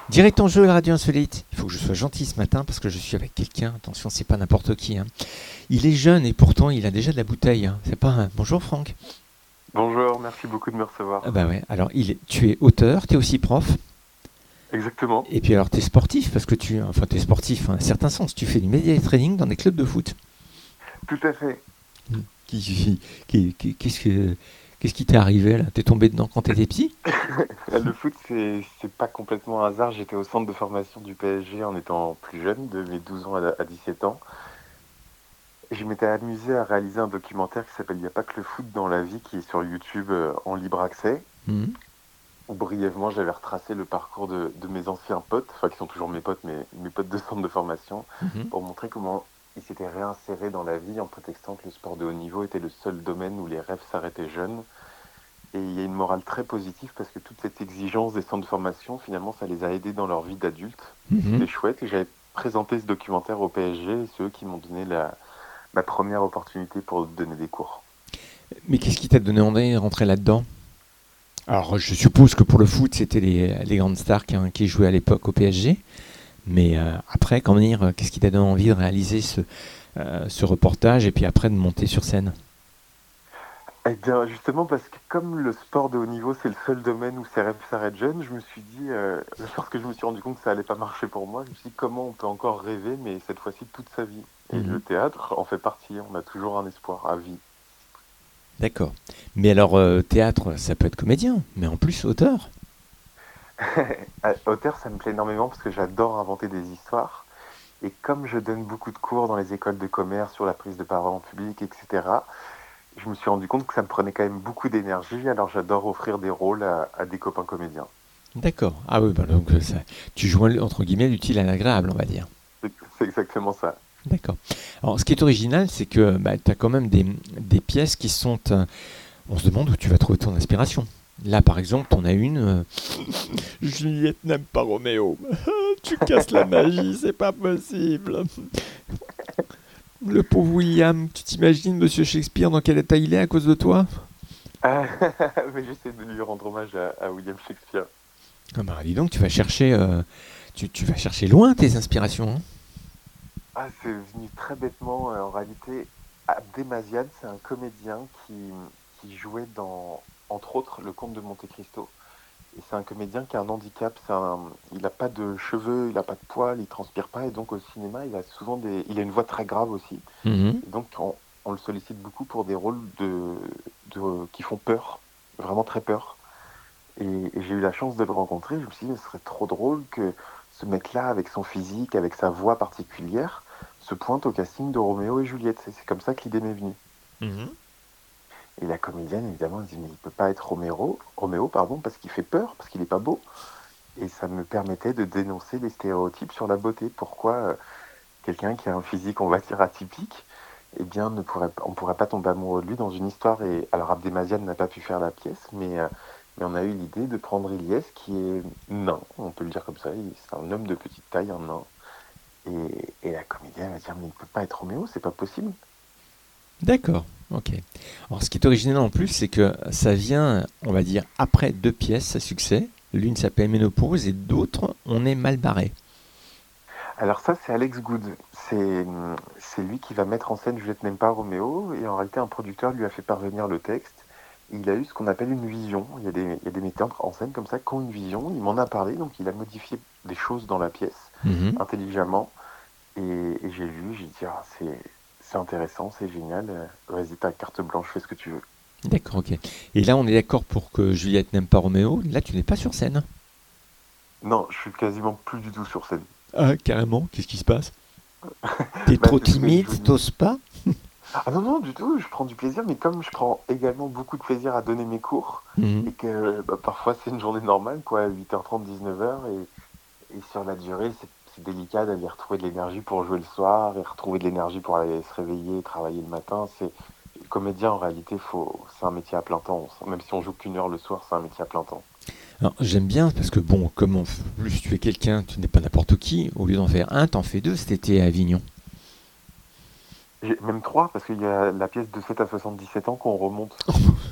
Direct en jeu, la radio insolite. Il faut que je sois gentil ce matin parce que je suis avec quelqu'un. Attention, c'est pas n'importe qui. Hein. Il est jeune et pourtant il a déjà de la bouteille. Hein. C'est pas un... Bonjour Franck. Bonjour, merci beaucoup de me Ah recevoir. bah ouais. Alors tu es auteur, tu es aussi prof. Exactement, Et puis alors tu es sportif parce que t'es sportif, hein, à un certain sens. Tu fais du media training dans des clubs de foot. tout à fait. Qu'est-ce qui t'est arrivé là? T'es tombé dedans quand t'étais petit? Le foot, c'est pas complètement un hasard. J'étais au centre de formation du PSG en étant plus jeune, de mes 12 ans à 17 ans. Et je m'étais amusé à réaliser un documentaire qui s'appelle Il n'y a pas que le foot dans la vie, qui est sur YouTube en libre accès. Mhm. Où brièvement, j'avais retracé le parcours de mes anciens potes, enfin qui sont toujours mes potes, mais mes potes de centre de formation, Mhm. pour montrer comment ils s'étaient réinsérés dans la vie en prétextant que le sport de haut niveau était le seul domaine où les rêves s'arrêtaient jeunes. Et il y a une morale très positive parce que toute cette exigence des centres de formation, finalement, ça les a aidés dans leur vie d'adulte. Et Mhm. c'était chouette. Et j'avais présenté ce documentaire au PSG et c'est eux qui m'ont donné ma première opportunité pour donner des cours. Mais qu'est-ce qui t'a donné envie de rentrer là-dedans? Alors je suppose que pour le foot c'était les grandes stars qui jouaient à l'époque au PSG. Mais après, comment dire, qu'est-ce qui t'a donné envie de réaliser ce reportage et puis après de monter sur scène? Eh bien, justement, parce que comme le sport de haut niveau, c'est le seul domaine où ces rêves s'arrêtent jeunes, je me suis dit, lorsque je me suis rendu compte que ça allait pas marcher pour moi, je me suis dit comment on peut encore rêver, mais cette fois-ci toute sa vie. Et Mhm. le théâtre en fait partie, on a toujours un espoir à vie. D'accord. Mais alors, théâtre, ça peut être comédien, mais en plus auteur. Auteur, ça me plaît énormément parce que j'adore inventer des histoires. Et comme je donne beaucoup de cours dans les écoles de commerce sur la prise de parole en public, etc., je me suis rendu compte que ça me prenait quand même beaucoup d'énergie, alors j'adore offrir des rôles à des copains comédiens. D'accord. Ah oui, bah donc tu joues entre guillemets l'utile à l'agréable, on va dire. C'est exactement ça. D'accord. Alors, ce qui est original, c'est que bah, tu as quand même des pièces qui sont. On se demande où tu vas trouver ton inspiration. Là, par exemple, on a une. Juliette n'aime pas Roméo. Tu casses la magie, c'est pas possible. Le pauvre William, tu t'imagines Monsieur Shakespeare dans quel état il est à cause de toi? Ah, mais j'essaie de lui rendre hommage à William Shakespeare. Ah bah dis donc, tu vas chercher loin tes inspirations. Hein. Ah, c'est venu très bêtement. En réalité, Abdemazian, c'est un comédien qui jouait dans, entre autres, Le Comte de Monte-Cristo. Et c'est un comédien qui a un handicap. Il n'a pas de cheveux, il n'a pas de poils, il transpire pas. Et donc au cinéma, il a une voix très grave aussi. Mhm. Et donc on le sollicite beaucoup pour des rôles qui font peur, vraiment très peur. Et j'ai eu la chance de le rencontrer. Je me suis dit, ce serait trop drôle que ce mec-là, avec son physique, avec sa voix particulière, se pointe au casting de Roméo et Juliette. C'est comme ça que l'idée m'est venue. Mhm. Et la comédienne, évidemment, elle dit, mais il peut pas être Roméo, pardon, parce qu'il fait peur, parce qu'il n'est pas beau. Et ça me permettait de dénoncer les stéréotypes sur la beauté. Pourquoi quelqu'un qui a un physique, on va dire, atypique, eh bien, on ne pourrait pas tomber amoureux de lui dans une histoire. Et alors, Abdemazian n'a pas pu faire la pièce, mais on a eu l'idée de prendre Ilyes, qui est nain, on peut le dire comme ça. C'est un homme de petite taille, un nain. Et la comédienne va dire, mais il ne peut pas être Roméo, c'est pas possible. D'accord. Ok. Alors, ce qui est original en plus, c'est que ça vient, on va dire, après deux pièces à succès. L'une s'appelle Ménopause et d'autres, On est mal barré. Alors ça, c'est Alex Good. C'est lui qui va mettre en scène Juliette n'aime pas Roméo. Et en réalité, un producteur lui a fait parvenir le texte. Et il a eu ce qu'on appelle une vision. Il y a des metteurs en scène comme ça qui ont une vision. Il m'en a parlé, donc il a modifié des choses dans la pièce Mhm. intelligemment. Et j'ai lu, j'ai dit, ah, c'est intéressant, c'est génial. Vas-y, ta carte blanche, fais ce que tu veux. D'accord, ok. Et là, on est d'accord pour que Juliette n'aime pas Roméo. Là, tu n'es pas sur scène. Non, je suis quasiment plus du tout sur scène. Ah, carrément. Qu'est-ce qui se passe? T'es Bah, trop c'est ce que je timide, vous dis. t'oses pas? Ah non, non, du tout, je prends du plaisir, mais comme je prends également beaucoup de plaisir à donner mes cours, Mhm. et que parfois c'est une journée normale, quoi, 8h30, 19h, et sur la durée, c'est délicat d'aller retrouver de l'énergie pour jouer le soir, et retrouver de l'énergie pour aller se réveiller, travailler le matin. Comédien, en réalité, c'est un métier à plein temps. Même si on joue qu'une heure le soir, c'est un métier à plein temps. Alors, j'aime bien parce que, bon, comme en plus tu es quelqu'un, tu n'es pas n'importe qui, au lieu d'en faire un, t'en fais deux cet été à Avignon. J'ai même trois, parce qu'il y a la pièce de 7 à 77 ans qu'on remonte.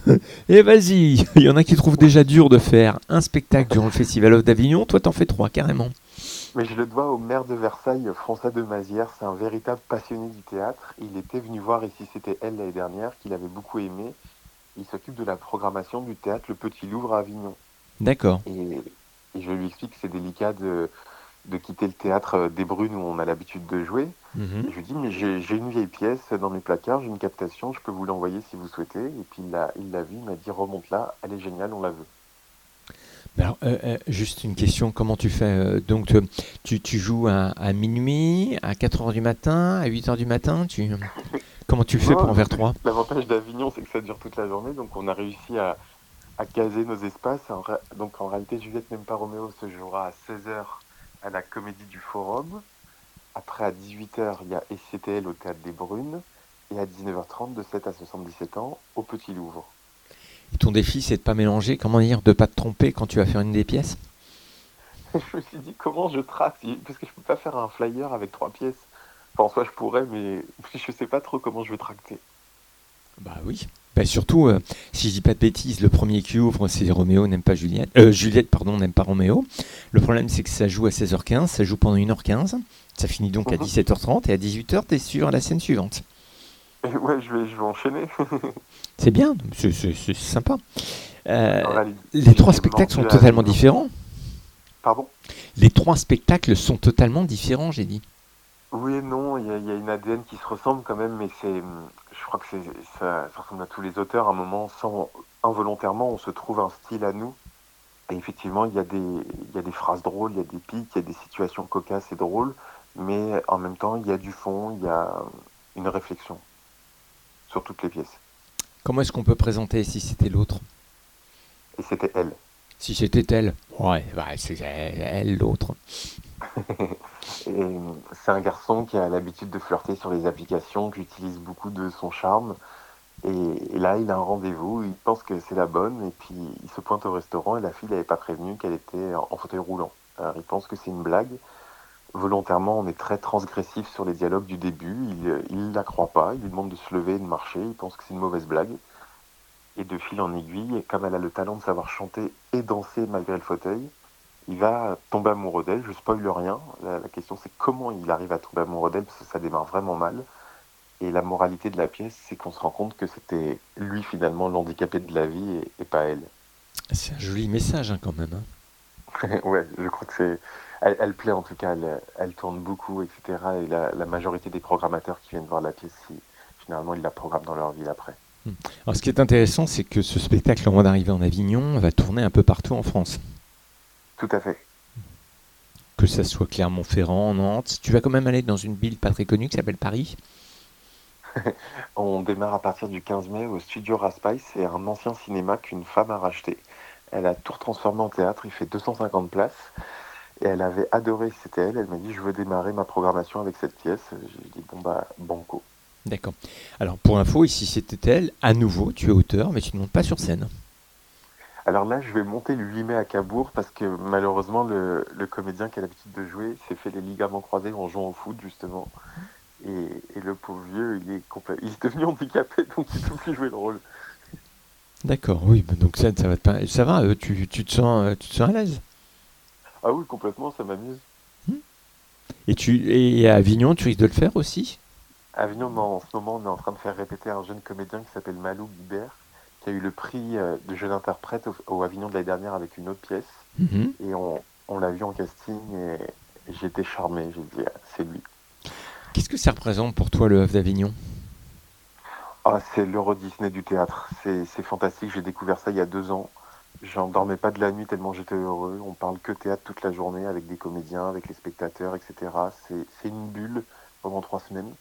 Et vas-y, il y en a qui trouvent déjà dur de faire un spectacle durant le Festival of d'Avignon, toi t'en fais 3 carrément. Mais je le dois au maire de Versailles, François de Mazières. C'est un véritable passionné du théâtre. Il était venu voir ici, c'était elle l'année dernière, qu'il avait beaucoup aimé. Il s'occupe de la programmation du théâtre Le Petit Louvre à Avignon. D'accord. Et, et je lui explique que c'est délicat de quitter le théâtre des Brunes où on a l'habitude de jouer. Mhm. Et je lui dis, mais j'ai une vieille pièce dans mes placards, j'ai une captation, je peux vous l'envoyer si vous souhaitez. Et puis il l'a vue, il m'a dit, remonte là, elle est géniale, on la veut. Mais alors, juste une question, comment tu fais donc, tu joues à minuit, à 4 heures du matin, à 8 heures du matin comment tu fais pour en Non, faire 3? l'avantage d'Avignon, c'est que ça dure toute la journée, donc on a réussi à caser nos espaces. Donc en réalité, Juliette n'aime pas Roméo se jouera à 16 heures à la Comédie du Forum. Après, à 18 heures, il y a SCTL au Théâtre des Brunes. Et à 19h30, de 7 à 77 ans, au Petit Louvre. Et ton défi, c'est de pas mélanger, comment dire, de pas te tromper quand tu vas faire une des pièces? Je me suis dit, comment je trace? Parce que je peux pas faire un flyer avec 3 pièces. Enfin, en soi, je pourrais, mais je sais pas trop comment je vais tracter. Bah oui. Bah surtout, si je dis pas de bêtises, le premier qui ouvre, c'est Roméo n'aime pas Juliette. Juliette, pardon, n'aime pas Roméo. Le problème, c'est que ça joue à 16h15, ça joue pendant 1h15. Ça finit donc à Mhm. 17h30 et à 18h, t'es sur la scène suivante. Et ouais, je vais enchaîner. C'est bien, c'est sympa. En Euh, réalité, les trois j'étais spectacles sont mordu à totalement Avignon. différents. Pardon? Les trois spectacles sont totalement différents, j'ai dit. Oui et non, il y a une ADN qui se ressemble quand même, mais je crois que ça ressemble à tous les auteurs. À un moment, involontairement, on se trouve un style à nous. Et effectivement, il y a des phrases drôles, il y a des pics, il y a des situations cocasses et drôles, mais en même temps, il y a du fond, il y a une réflexion sur toutes les pièces. Comment est-ce qu'on peut présenter si c'était l'autre? Et c'était elle. Si c'était elle? Ouais, bah, c'est elle, l'autre. Et c'est un garçon qui a l'habitude de flirter sur les applications, qui utilise beaucoup de son charme. Et là, il a un rendez-vous, il pense que c'est la bonne, et puis il se pointe au restaurant et la fille n'avait pas prévenu qu'elle était en fauteuil roulant. Alors il pense que c'est une blague. Volontairement, on est très transgressif sur les dialogues du début. Il la croit pas, il lui demande de se lever et de marcher, il pense que c'est une mauvaise blague. Et de fil en aiguille, comme elle a le talent de savoir chanter et danser malgré le fauteuil, il va tomber amoureux d'elle. Je spoile rien. La question c'est comment il arrive à tomber amoureux d'elle, parce que ça démarre vraiment mal. Et la moralité de la pièce, c'est qu'on se rend compte que c'était lui finalement l'handicapé de la vie et pas elle. C'est un joli message hein, quand même, hein. Ouais, je crois que c'est. Elle plaît en tout cas, elle tourne beaucoup, etc. Et la majorité des programmateurs qui viennent voir la pièce, généralement, ils la programment dans leur ville après. Alors, ce qui est intéressant, c'est que ce spectacle, avant d'arriver en Avignon, va tourner un peu partout en France. Tout à fait. Que ça soit Clermont-Ferrand, Nantes. Tu vas quand même aller dans une ville pas très connue qui s'appelle Paris. On démarre à partir du 15 mai au Studio Raspail. C'est un ancien cinéma qu'une femme a racheté. Elle a tout transformé en théâtre, il fait 250 places. Et elle avait adoré, c'était elle. Elle m'a dit, je veux démarrer ma programmation avec cette pièce. J'ai dit, bon bah, banco. D'accord. Alors, pour info, ici c'était elle. À nouveau, tu es auteur, mais tu ne montes pas sur scène. Alors là, je vais monter le 8 mai à Cabourg parce que malheureusement, le comédien qui a l'habitude de jouer s'est fait les ligaments croisés en jouant au foot, justement. Et le pauvre vieux, il est devenu handicapé, donc il ne peut plus jouer le rôle. D'accord, oui. Donc ça va ça va, tu te sens à l'aise. Ah oui, complètement, ça m'amuse. Hmm. Et à Avignon, tu risques de le faire aussi? À Avignon, non, en ce moment, on est en train de faire répéter un jeune comédien qui s'appelle Malou Guibert, qui a eu le prix de jeune interprète au Avignon de l'année dernière avec une autre pièce. Mhm. Et on l'a vu en casting et j'ai été charmé. J'ai dit, ah, c'est lui. Qu'est-ce que ça représente pour toi le Havre d'Avignon? Ah, c'est l'Euro Disney du théâtre. C'est fantastique. J'ai découvert ça il y a 2 ans. J'en dormais pas de la nuit tellement j'étais heureux. On parle que théâtre toute la journée avec des comédiens, avec les spectateurs, etc. C'est une bulle pendant 3 semaines.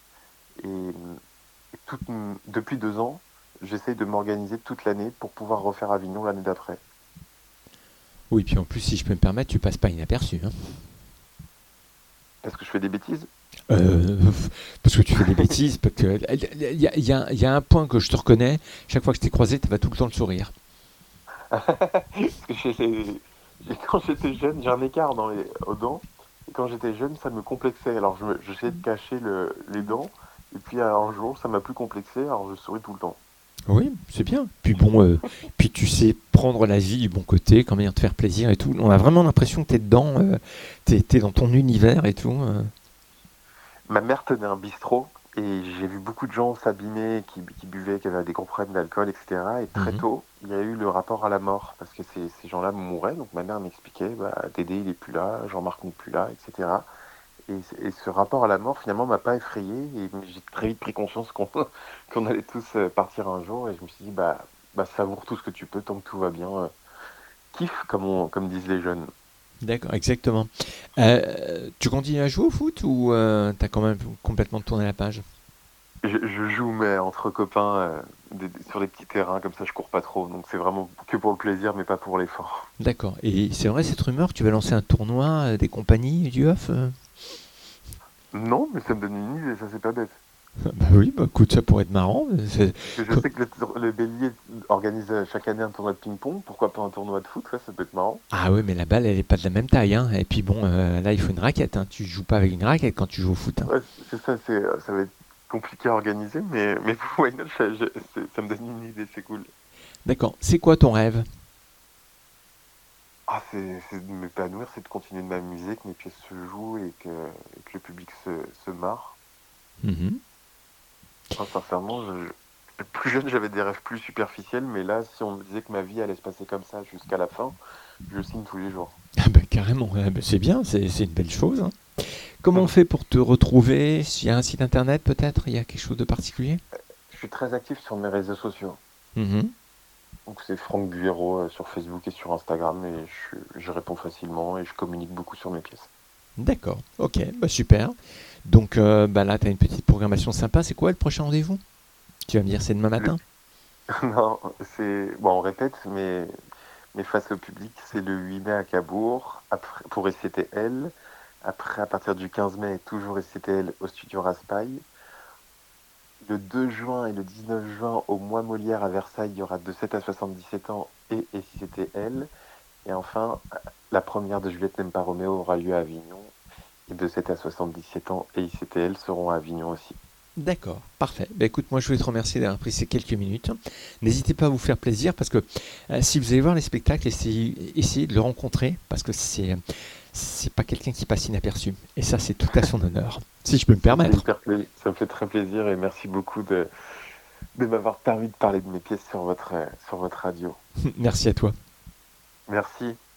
Depuis 2 ans, j'essaye de m'organiser toute l'année pour pouvoir refaire Avignon l'année d'après. Oui, puis en plus, si je peux me permettre, tu passes pas inaperçu, hein. Parce que je fais des bêtises. Euh, Parce que tu fais des bêtises, parce que il y a un point que je te reconnais. Chaque fois que je t'ai croisé, tu vas tout le temps le sourire. Parce que quand j'étais jeune, j'ai un écart aux dents. Et quand j'étais jeune, ça me complexait. Alors j'essayais de cacher les dents. Et puis un jour, ça m'a plus complexé. Alors je souris tout le temps. Oui, c'est bien. Puis bon, puis tu sais prendre la vie du bon côté, quand même te faire plaisir et tout. On a vraiment l'impression que t'es dedans, t'es dans ton univers et tout. Ma mère tenait un bistrot et j'ai vu beaucoup de gens s'abîmer, qui buvaient, qui avaient des gros problèmes d'alcool, etc. Et très Mhm. tôt, il y a eu le rapport à la mort parce que ces gens-là mouraient. Donc ma mère m'expliquait, bah, Dédé il est plus là, Jean-Marc n'est plus là, etc. Et ce rapport à la mort finalement m'a pas effrayé et j'ai très vite pris conscience qu'on qu'on allait tous partir un jour et je me suis dit bah savoure tout ce que tu peux tant que tout va bien. Kiffe comme disent les jeunes. D'accord, exactement. Tu continues à jouer au foot ou t'as quand même complètement tourné la page? Je joue, mais entre copains, sur les petits terrains, comme ça je cours pas trop. Donc c'est vraiment que pour le plaisir, mais pas pour l'effort. D'accord. Et c'est vrai cette rumeur que tu vas lancer un tournoi des compagnies du off Non, mais ça me donne une idée, ça c'est pas bête. Bah oui, bah écoute, ça pourrait être marrant. Parce que je sais que le Bélier organise chaque année un tournoi de ping-pong. Pourquoi pas un tournoi de foot? Ouais, ça peut être marrant. Ah oui, mais la balle, elle est pas de la même taille, hein. Et puis bon, là, il faut une raquette, hein. Tu joues pas avec une raquette quand tu joues au foot, hein. Ouais, c'est ça, ça va être compliqué à organiser, mais why not, ça me donne une idée, c'est cool. D'accord. C'est quoi ton rêve? Ah, c'est de m'épanouir, c'est de continuer de m'amuser, que mes pièces se jouent et que le public se marre. Mhm. Enfin, sincèrement, plus jeune, j'avais des rêves plus superficiels, mais là, si on me disait que ma vie allait se passer comme ça jusqu'à la fin, je signe tous les jours. Ah bah carrément, bah, c'est bien, c'est une belle chose, hein. Comment on fait pour te retrouver? S'il y a un site internet peut-être? Il y a quelque chose de particulier? Je suis très actif sur mes réseaux sociaux. Mhm. Donc c'est Franck Bureau sur Facebook et sur Instagram, et je réponds facilement et je communique beaucoup sur mes pièces. D'accord, ok, bah super. Donc bah là, tu as une petite programmation sympa. C'est quoi le prochain rendez-vous? Tu vas me dire c'est demain Le... matin? Non, c'est... Bon, on répète, mais face au public, c'est le 8 mai à Cabourg, après, pour SCTL. Après, à partir du 15 mai, toujours SCTL au studio Raspail. Le 2 juin et le 19 juin au Mois Molière à Versailles, il y aura de 7 à 77 ans et SCTL. Et enfin, la première de Juliette n'aime pas Roméo aura lieu à Avignon. Et de 7 à 77 ans et ICTL seront à Avignon aussi. D'accord, parfait. Bah, écoute, moi je voulais te remercier d'avoir pris ces quelques minutes. N'hésitez pas à vous faire plaisir parce que si vous allez voir les spectacles, essayez de le rencontrer parce que c'est pas quelqu'un qui passe inaperçu. Et ça, c'est tout à son honneur, si je peux me permettre. Ça me fait très plaisir et merci beaucoup de m'avoir permis de parler de mes pièces sur votre radio. Merci à toi. Merci.